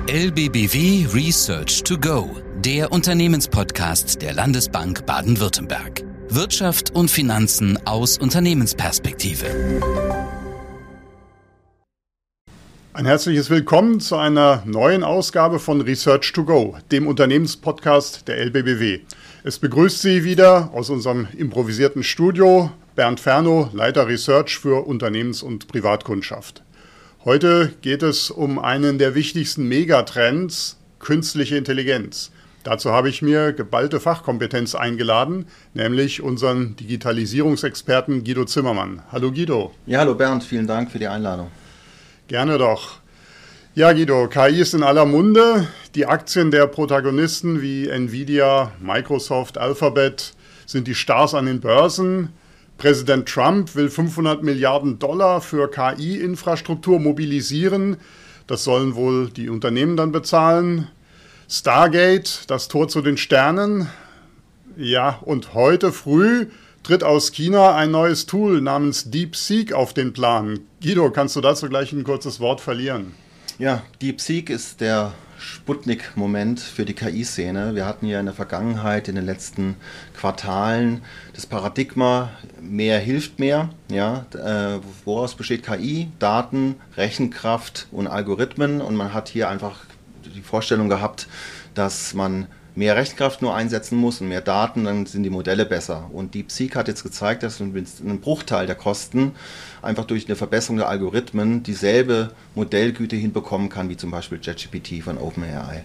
LBBW Research to Go, der Unternehmenspodcast der Landesbank Baden-Württemberg. Wirtschaft und Finanzen aus Unternehmensperspektive. Ein herzliches Willkommen zu einer neuen Ausgabe von Research to Go, dem Unternehmenspodcast der LBBW. Es begrüßt Sie wieder aus unserem improvisierten Studio Bernd Fernow, Leiter Research für Unternehmens- und Privatkundschaft. Heute geht es um einen der wichtigsten Megatrends, künstliche Intelligenz. Dazu habe ich mir geballte Fachkompetenz eingeladen, nämlich unseren Digitalisierungsexperten Guido Zimmermann. Hallo Guido. Ja, hallo Bernd, vielen Dank für die Einladung. Gerne doch. Ja Guido, KI ist in aller Munde. Die Aktien der Protagonisten wie Nvidia, Microsoft, Alphabet sind die Stars an den Börsen. Präsident Trump will $500 Milliarden für KI-Infrastruktur mobilisieren. Das sollen wohl die Unternehmen dann bezahlen. Stargate, das Tor zu den Sternen. Ja, und heute früh tritt aus China ein neues Tool namens DeepSeek auf den Plan. Guido, kannst du dazu gleich ein kurzes Wort verlieren? Ja, DeepSeek ist der Sputnik-Moment für die KI-Szene. Wir hatten ja in der Vergangenheit, in den letzten Quartalen, das Paradigma, mehr hilft mehr. Ja, woraus besteht KI? Daten, Rechenkraft und Algorithmen. Und man hat hier einfach die Vorstellung gehabt, dass man mehr Rechenkraft nur einsetzen muss und mehr Daten, dann sind die Modelle besser. Und DeepSeek hat jetzt gezeigt, dass man mit einem Bruchteil der Kosten einfach durch eine Verbesserung der Algorithmen dieselbe Modellgüte hinbekommen kann, wie zum Beispiel ChatGPT von OpenAI.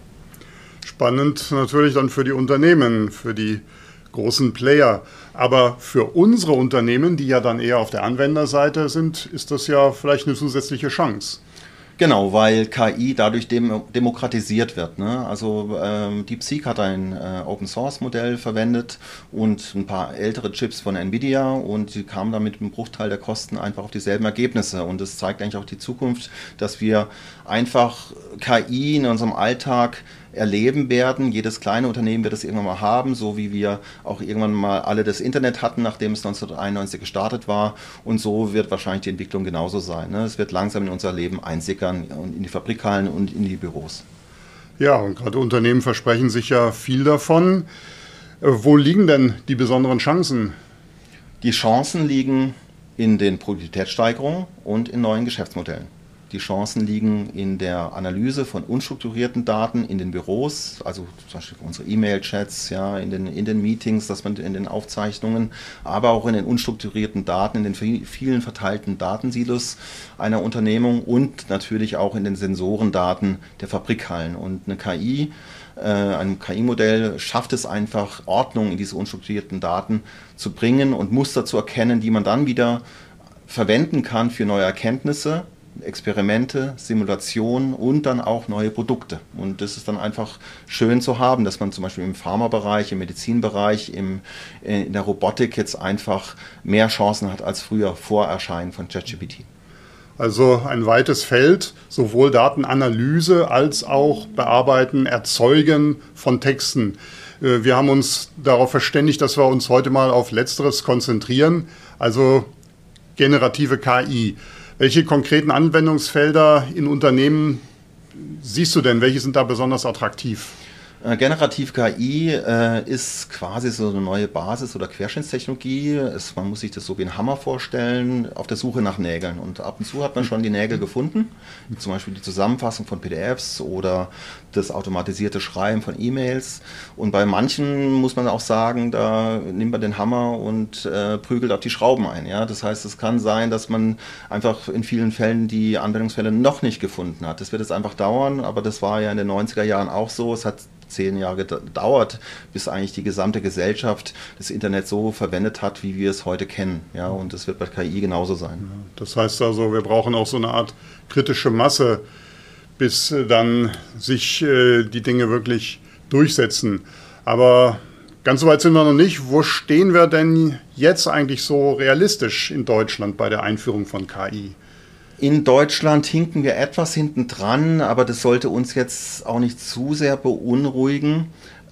Spannend natürlich dann für die Unternehmen, für die großen Player. Aber für unsere Unternehmen, die ja dann eher auf der Anwenderseite sind, ist das ja vielleicht eine zusätzliche Chance. Genau, weil KI dadurch demokratisiert wird. Ne? Also DeepSeek hat ein Open-Source-Modell verwendet und ein paar ältere Chips von Nvidia und die kamen dann mit einem Bruchteil der Kosten einfach auf dieselben Ergebnisse. Und das zeigt eigentlich auch die Zukunft, dass wir einfach KI in unserem Alltag erleben werden. Jedes kleine Unternehmen wird es irgendwann mal haben, so wie wir auch irgendwann mal alle das Internet hatten, nachdem es 1991 gestartet war. Und so wird wahrscheinlich die Entwicklung genauso sein. Ne? Es wird langsam in unser Leben einsickern, in die Fabrikhallen und in die Büros. Ja, und gerade Unternehmen versprechen sich ja viel davon. Wo liegen denn die besonderen Chancen? Die Chancen liegen in den Produktivitätssteigerungen und in neuen Geschäftsmodellen. Die Chancen liegen in der Analyse von unstrukturierten Daten in den Büros, also zum Beispiel unsere E-Mail-Chats, ja, in den Meetings, dass man in den Aufzeichnungen, aber auch in den unstrukturierten Daten, in den vielen verteilten Datensilos einer Unternehmung und natürlich auch in den Sensorendaten der Fabrikhallen. Und eine KI, ein KI-Modell schafft es einfach, Ordnung in diese unstrukturierten Daten zu bringen und Muster zu erkennen, die man dann wieder verwenden kann für neue Erkenntnisse, Experimente, Simulationen und dann auch neue Produkte. Und das ist dann einfach schön zu haben, dass man zum Beispiel im Pharmabereich, im Medizinbereich, in der Robotik jetzt einfach mehr Chancen hat als früher vor Erscheinen von ChatGPT. Also ein weites Feld, sowohl Datenanalyse als auch Bearbeiten, Erzeugen von Texten. Wir haben uns darauf verständigt, dass wir uns heute mal auf Letzteres konzentrieren, also generative KI. Welche konkreten Anwendungsfelder in Unternehmen siehst du denn? Welche sind da besonders attraktiv? Generativ KI ist quasi so eine neue Basis- oder Querschnittstechnologie. Man muss sich das so wie ein Hammer vorstellen, auf der Suche nach Nägeln. Und ab und zu hat man schon die Nägel gefunden, wie zum Beispiel die Zusammenfassung von PDFs oder das automatisierte Schreiben von E-Mails. Und bei manchen muss man auch sagen, da nimmt man den Hammer und prügelt auf die Schrauben ein. Ja? Das heißt, es kann sein, dass man einfach in vielen Fällen die Anwendungsfälle noch nicht gefunden hat. Das wird jetzt einfach dauern, aber das war ja in den 90er Jahren auch so. Es hat 10 Jahre gedauert, bis eigentlich die gesamte Gesellschaft das Internet so verwendet hat, wie wir es heute kennen. Ja, und das wird bei KI genauso sein. Das heißt also, wir brauchen auch so eine Art kritische Masse, bis dann sich die Dinge wirklich durchsetzen. Aber ganz so weit sind wir noch nicht. Wo stehen wir denn jetzt eigentlich so realistisch in Deutschland bei der Einführung von KI? In Deutschland hinken wir etwas hinten dran, aber das sollte uns jetzt auch nicht zu sehr beunruhigen.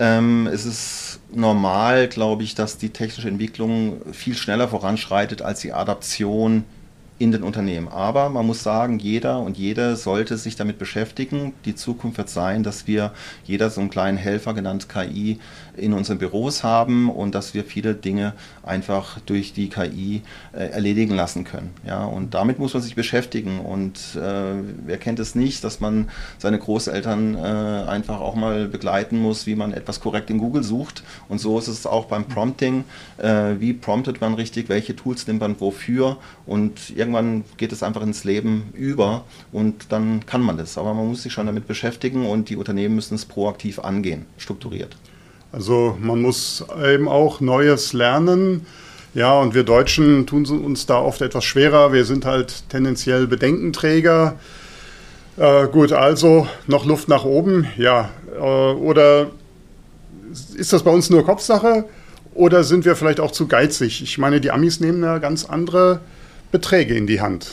Es ist normal, glaube ich, dass die technische Entwicklung viel schneller voranschreitet als die Adaption in den Unternehmen. Aber man muss sagen, jeder und jede sollte sich damit beschäftigen. Die Zukunft wird sein, dass wir jeder so einen kleinen Helfer, genannt KI, in unseren Büros haben und dass wir viele Dinge einfach durch die KI erledigen lassen können. Ja, und damit muss man sich beschäftigen. Und wer kennt es nicht, dass man seine Großeltern einfach auch mal begleiten muss, wie man etwas korrekt in Google sucht. Und so ist es auch beim Prompting. Wie promptet man richtig, welche Tools nimmt man wofür, und irgendwann geht es einfach ins Leben über und dann kann man das. Aber man muss sich schon damit beschäftigen und die Unternehmen müssen es proaktiv angehen, strukturiert. Also man muss eben auch Neues lernen. Ja, und wir Deutschen tun uns da oft etwas schwerer. Wir sind halt tendenziell Bedenkenträger. Gut, also noch Luft nach oben. Ja, oder ist das bei uns nur Kopfsache? Oder sind wir vielleicht auch zu geizig? Ich meine, die Amis nehmen ja ganz andere Beträge in die Hand.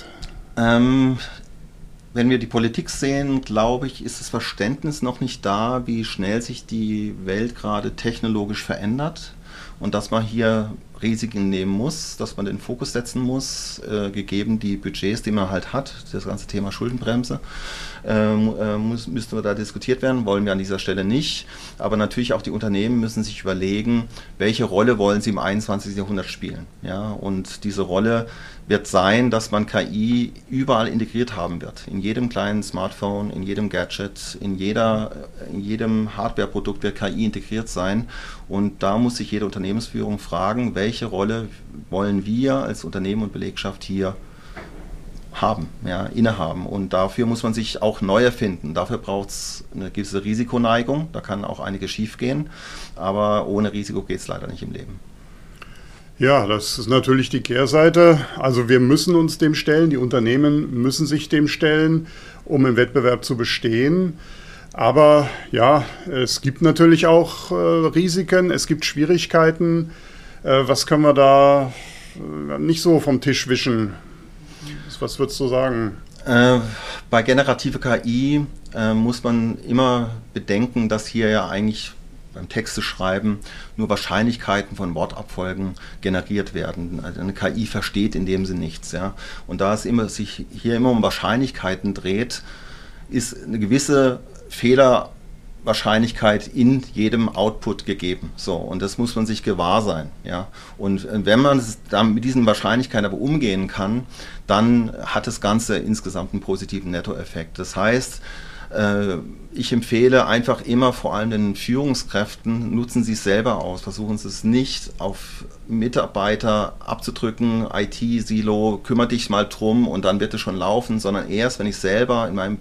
Wenn wir die Politik sehen, glaube ich, ist das Verständnis noch nicht da, wie schnell sich die Welt gerade technologisch verändert und dass man hier Risiken nehmen muss, dass man den Fokus setzen muss, gegeben die Budgets, die man halt hat. Das ganze Thema Schuldenbremse müsste da diskutiert werden, wollen wir an dieser Stelle nicht. Aber natürlich auch die Unternehmen müssen sich überlegen, welche Rolle wollen sie im 21. Jahrhundert spielen. Ja? Und diese Rolle wird sein, dass man KI überall integriert haben wird. In jedem kleinen Smartphone, in jedem Gadget, in jedem Hardwareprodukt wird KI integriert sein. Und da muss sich jede Unternehmensführung fragen, welche Rolle wollen wir als Unternehmen und Belegschaft hier haben, ja, innehaben. Und dafür muss man sich auch neu erfinden. Dafür braucht es eine gewisse Risikoneigung. Da kann auch einiges schief gehen. Aber ohne Risiko geht es leider nicht im Leben. Ja, das ist natürlich die Kehrseite. Also wir müssen uns dem stellen, die Unternehmen müssen sich dem stellen, um im Wettbewerb zu bestehen. Aber ja, es gibt natürlich auch Risiken, es gibt Schwierigkeiten. Was können wir da nicht so vom Tisch wischen? Was würdest du sagen? Bei generativer KI muss man immer bedenken, dass hier ja eigentlich beim Texte schreiben nur Wahrscheinlichkeiten von Wortabfolgen generiert werden. Also eine KI versteht in dem Sinne nichts. Ja? Und da es sich hier immer um Wahrscheinlichkeiten dreht, ist eine gewisse Fehlerwahrscheinlichkeit in jedem Output gegeben. So, und das muss man sich gewahr sein. Ja? Und wenn man dann mit diesen Wahrscheinlichkeiten aber umgehen kann, dann hat das Ganze insgesamt einen positiven Nettoeffekt. Das heißt, ich empfehle einfach immer, vor allem den Führungskräften, nutzen Sie es selber aus. Versuchen Sie es nicht auf Mitarbeiter abzudrücken, IT-Silo, kümmere dich mal drum und dann wird es schon laufen, sondern erst, wenn ich selber in meiner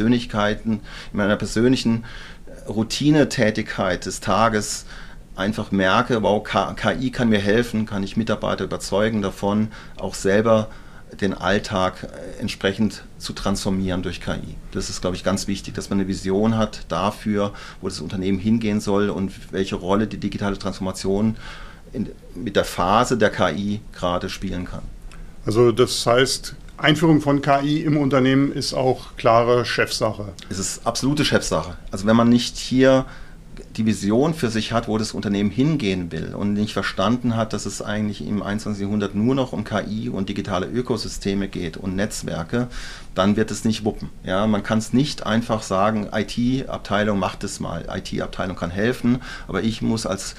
persönlichen Routinetätigkeit des Tages einfach merke, wow, KI kann mir helfen, kann ich Mitarbeiter überzeugen davon, auch selber den Alltag entsprechend zu transformieren durch KI. Das ist, glaube ich, ganz wichtig, dass man eine Vision hat dafür, wo das Unternehmen hingehen soll und welche Rolle die digitale Transformation mit der Phase der KI gerade spielen kann. Also das heißt, Einführung von KI im Unternehmen ist auch klare Chefsache. Es ist absolute Chefsache. Also wenn man nicht hier die Vision für sich hat, wo das Unternehmen hingehen will und nicht verstanden hat, dass es eigentlich im 21. Jahrhundert nur noch um KI und digitale Ökosysteme geht und Netzwerke, dann wird es nicht wuppen. Ja, man kann es nicht einfach sagen, IT-Abteilung macht es mal, IT-Abteilung kann helfen, aber ich muss als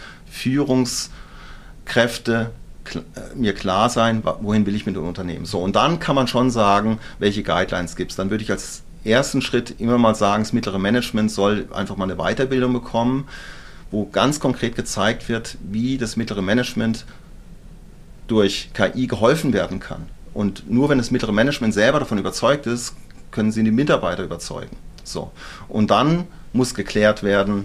Führungskräfte mir klar sein, wohin will ich mit dem Unternehmen. So, und dann kann man schon sagen, welche Guidelines gibt es. Dann würde ich als ersten Schritt immer mal sagen, das mittlere Management soll einfach mal eine Weiterbildung bekommen, wo ganz konkret gezeigt wird, wie das mittlere Management durch KI geholfen werden kann. Und nur wenn das mittlere Management selber davon überzeugt ist, können sie die Mitarbeiter überzeugen. So. Und dann muss geklärt werden,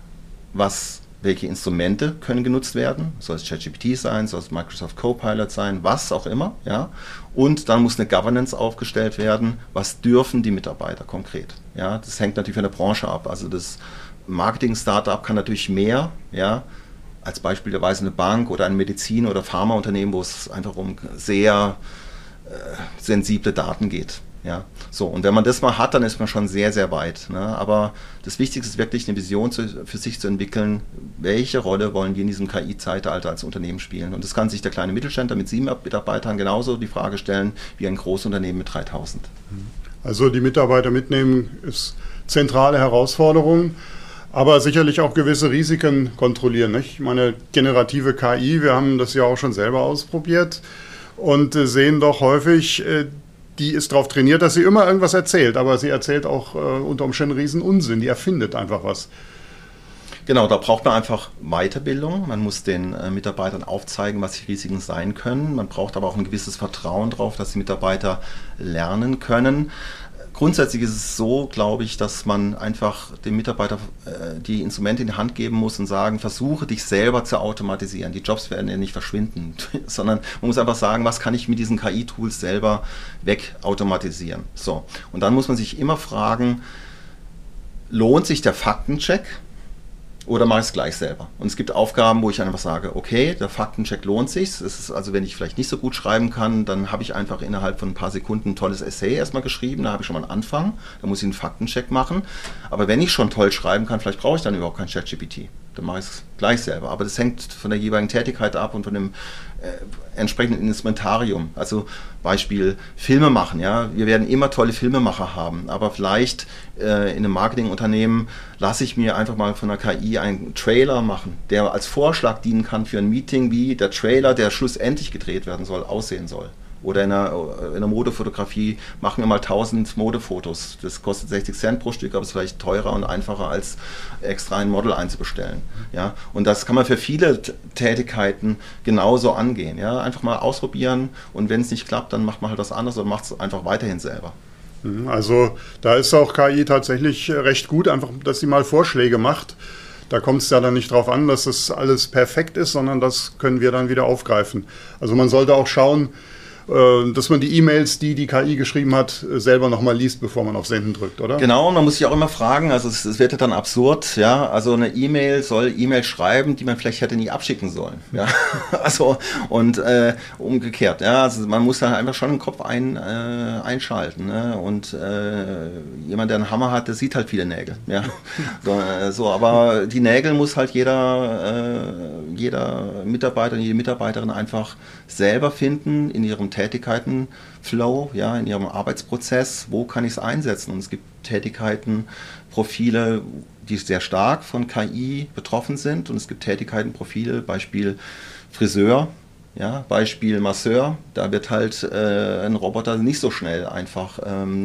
welche Instrumente können genutzt werden, soll es ChatGPT sein, soll es Microsoft Copilot sein, was auch immer, ja. Und dann muss eine Governance aufgestellt werden, was dürfen die Mitarbeiter konkret, ja. Das hängt natürlich von der Branche ab, also das Marketing-Startup kann natürlich mehr, ja, als beispielsweise eine Bank oder ein Medizin- oder Pharmaunternehmen, wo es einfach um sehr sensible Daten geht. Ja, so, und wenn man das mal hat, dann ist man schon sehr, sehr weit. Ne? Aber das Wichtigste ist wirklich eine Vision für sich zu entwickeln, welche Rolle wollen wir in diesem KI-Zeitalter als Unternehmen spielen. Und das kann sich der kleine Mittelständler mit 7 Mitarbeitern genauso die Frage stellen wie ein Großunternehmen mit 3000. Also die Mitarbeiter mitnehmen ist zentrale Herausforderung, aber sicherlich auch gewisse Risiken kontrollieren. Nicht? Ich meine, generative KI, wir haben das ja auch schon selber ausprobiert und sehen doch häufig, die ist darauf trainiert, dass sie immer irgendwas erzählt, aber sie erzählt auch unter Umständen riesen Unsinn, die erfindet einfach was. Genau, da braucht man einfach Weiterbildung. Man muss den Mitarbeitern aufzeigen, was die Risiken sein können. Man braucht aber auch ein gewisses Vertrauen darauf, dass die Mitarbeiter lernen können. Grundsätzlich ist es so, glaube ich, dass man einfach dem Mitarbeiter die Instrumente in die Hand geben muss und sagen, versuche dich selber zu automatisieren. Die Jobs werden ja nicht verschwinden, sondern man muss einfach sagen, was kann ich mit diesen KI-Tools selber wegautomatisieren. So. Und dann muss man sich immer fragen, lohnt sich der Faktencheck? Oder mache ich es gleich selber? Und es gibt Aufgaben, wo ich einfach sage, okay, der Faktencheck lohnt sich. Es ist also, wenn ich vielleicht nicht so gut schreiben kann, dann habe ich einfach innerhalb von ein paar Sekunden ein tolles Essay erstmal geschrieben. Da habe ich schon mal einen Anfang. Da muss ich einen Faktencheck machen. Aber wenn ich schon toll schreiben kann, vielleicht brauche ich dann überhaupt kein ChatGPT. Dann mache ich es gleich selber. Aber das hängt von der jeweiligen Tätigkeit ab und von dem entsprechenden Instrumentarium. Also Beispiel Filme machen. Ja? Wir werden immer tolle Filmemacher haben, aber vielleicht in einem Marketingunternehmen lasse ich mir einfach mal von der KI einen Trailer machen, der als Vorschlag dienen kann für ein Meeting, wie der Trailer, der schlussendlich gedreht werden soll, aussehen soll. Oder in der Modefotografie machen wir mal 1000 Modefotos. Das kostet 60 Cent pro Stück, aber ist vielleicht teurer und einfacher, als extra ein Model einzubestellen. Ja? Und das kann man für viele Tätigkeiten genauso angehen. Ja? Einfach mal ausprobieren und wenn es nicht klappt, dann macht man halt was anderes oder macht es einfach weiterhin selber. Also da ist auch KI tatsächlich recht gut, einfach, dass sie mal Vorschläge macht. Da kommt es ja dann nicht darauf an, dass das alles perfekt ist, sondern das können wir dann wieder aufgreifen. Also man sollte auch schauen, dass man die E-Mails, die KI geschrieben hat, selber nochmal liest, bevor man auf Senden drückt, oder? Genau, und man muss sich auch immer fragen, also es wird ja dann absurd, ja, also eine E-Mail soll E-Mail schreiben, die man vielleicht hätte nie abschicken sollen, ja, also und umgekehrt, ja, also man muss da einfach schon den Kopf einschalten, ne? Und jemand, der einen Hammer hat, der sieht halt viele Nägel, ja, so, aber die Nägel muss halt jeder Mitarbeiter und jede Mitarbeiterin einfach selber finden in ihrem Tätigkeitenflow, ja, in ihrem Arbeitsprozess, wo kann ich es einsetzen? Und es gibt Tätigkeiten, Profile, die sehr stark von KI betroffen sind und es gibt Tätigkeitenprofile, Beispiel Friseur, ja, Beispiel Masseur, da wird halt ein Roboter nicht so schnell einfach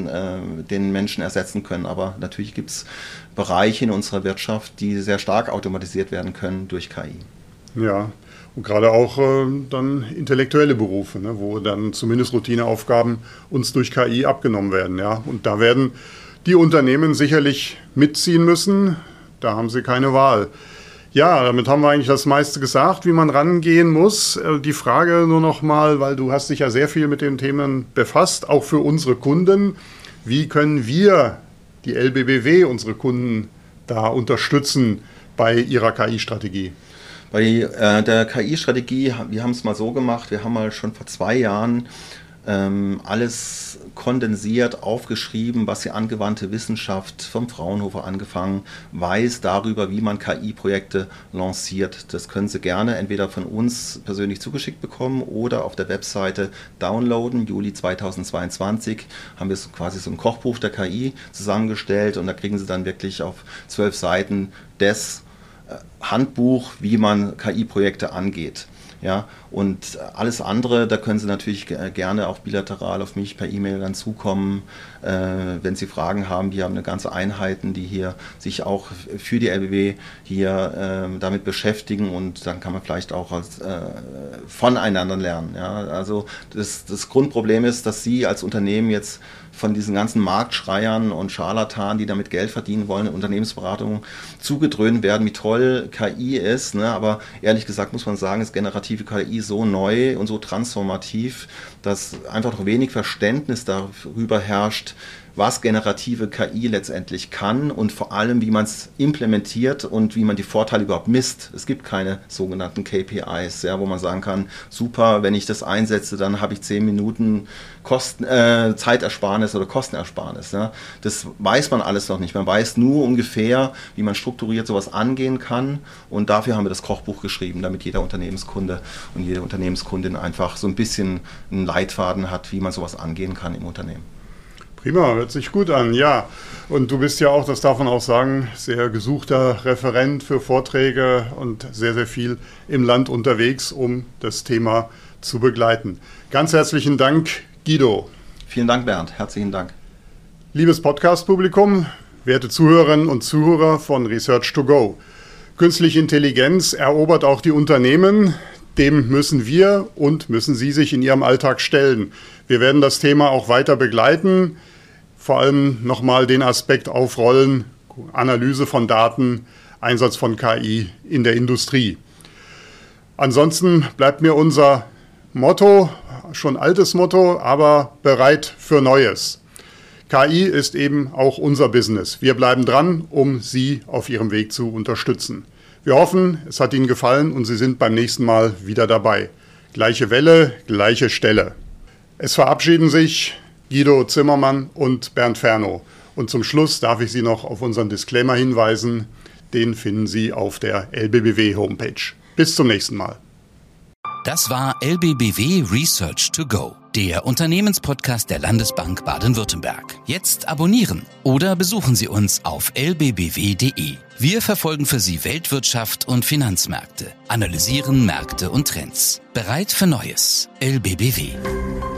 den Menschen ersetzen können, aber natürlich gibt es Bereiche in unserer Wirtschaft, die sehr stark automatisiert werden können durch KI. Ja. Und gerade auch dann intellektuelle Berufe, ne, wo dann zumindest Routineaufgaben uns durch KI abgenommen werden. Ja. Und da werden die Unternehmen sicherlich mitziehen müssen. Da haben sie keine Wahl. Ja, damit haben wir eigentlich das meiste gesagt, wie man rangehen muss. Die Frage nur noch mal, weil du hast dich ja sehr viel mit den Themen befasst, auch für unsere Kunden. Wie können wir, die LBBW, unsere Kunden da unterstützen bei ihrer KI-Strategie? Bei der KI-Strategie, wir haben es mal so gemacht, wir haben mal schon vor 2 Jahren alles kondensiert, aufgeschrieben, was die angewandte Wissenschaft vom Fraunhofer angefangen weiß darüber, wie man KI-Projekte lanciert. Das können Sie gerne entweder von uns persönlich zugeschickt bekommen oder auf der Webseite downloaden. Juli 2022 haben wir quasi so ein Kochbuch der KI zusammengestellt und da kriegen Sie dann wirklich auf 12 Seiten das Handbuch, wie man KI-Projekte angeht. Ja, und alles andere, da können Sie natürlich gerne auch bilateral auf mich per E-Mail dann zukommen, wenn Sie Fragen haben. Wir haben eine ganze Einheiten, die hier sich auch für die LBBW hier damit beschäftigen und dann kann man vielleicht auch voneinander lernen. Ja, also das Grundproblem ist, dass Sie als Unternehmen jetzt von diesen ganzen Marktschreiern und Scharlatanen, die damit Geld verdienen wollen, in Unternehmensberatung zugedröhnt werden, wie toll KI ist. Ne? Aber ehrlich gesagt muss man sagen, ist generative KI so neu und so transformativ, dass einfach noch wenig Verständnis darüber herrscht, was generative KI letztendlich kann und vor allem, wie man es implementiert und wie man die Vorteile überhaupt misst. Es gibt keine sogenannten KPIs, ja, wo man sagen kann, super, wenn ich das einsetze, dann habe ich 10 Minuten Zeitersparnis oder Kostenersparnis. Ja. Das weiß man alles noch nicht. Man weiß nur ungefähr, wie man strukturiert sowas angehen kann, und dafür haben wir das Kochbuch geschrieben, damit jeder Unternehmenskunde und jede Unternehmenskundin einfach so ein bisschen einen Leitfaden hat, wie man sowas angehen kann im Unternehmen. Prima, hört sich gut an, ja. Und du bist ja auch, das darf man auch sagen, sehr gesuchter Referent für Vorträge und sehr, sehr viel im Land unterwegs, um das Thema zu begleiten. Ganz herzlichen Dank, Guido. Vielen Dank, Bernd. Herzlichen Dank. Liebes Podcast-Publikum, werte Zuhörerinnen und Zuhörer von Research2Go. Künstliche Intelligenz erobert auch die Unternehmen. Dem müssen wir und müssen Sie sich in Ihrem Alltag stellen. Wir werden das Thema auch weiter begleiten, vor allem nochmal den Aspekt aufrollen, Analyse von Daten, Einsatz von KI in der Industrie. Ansonsten bleibt mir unser Motto, schon altes Motto, aber bereit für Neues. KI ist eben auch unser Business. Wir bleiben dran, um Sie auf Ihrem Weg zu unterstützen. Wir hoffen, es hat Ihnen gefallen und Sie sind beim nächsten Mal wieder dabei. Gleiche Welle, gleiche Stelle. Es verabschieden sich Guido Zimmermann und Bernd Fernow. Und zum Schluss darf ich Sie noch auf unseren Disclaimer hinweisen. Den finden Sie auf der LBBW-Homepage. Bis zum nächsten Mal. Das war LBBW Research2Go, der Unternehmenspodcast der Landesbank Baden-Württemberg. Jetzt abonnieren oder besuchen Sie uns auf lbbw.de. Wir verfolgen für Sie Weltwirtschaft und Finanzmärkte, analysieren Märkte und Trends. Bereit für Neues. LBBW.